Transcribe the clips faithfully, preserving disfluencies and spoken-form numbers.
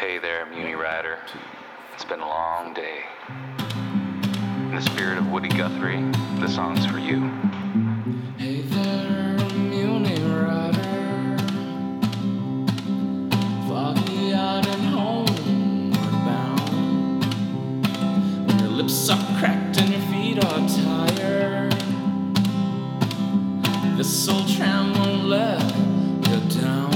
Hey there, Muni Rider. It's been a long day. In the spirit of Woody Guthrie, the song's for you. Hey there, Muni Rider. Foggy eyed and homeward bound. When your lips are cracked and your feet are tired, this old tram won't let you down.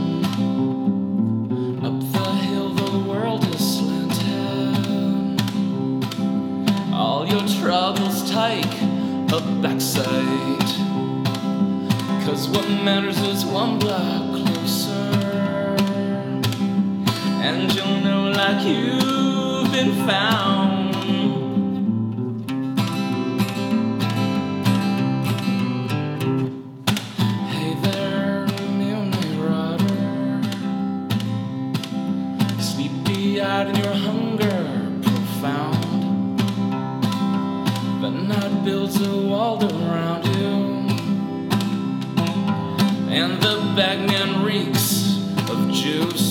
Up the hill the world is slanted. All your troubles take a backside, 'cause what matters is one block closer, and you'll know like you've been found. Hey there, Muni Rider. Sleepy-eyed and your hunger profound. The night builds a wall around you, and the bagman reeks of juice.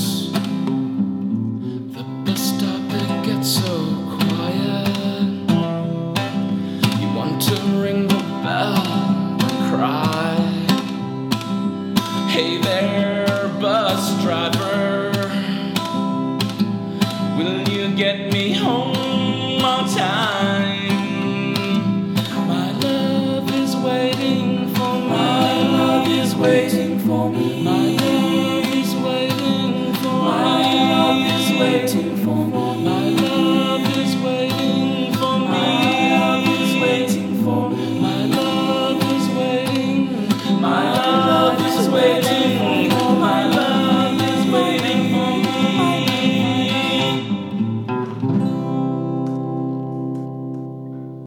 The bus stop, it gets so quiet. You want to ring the bell and cry. Hey there, bus driver, will you get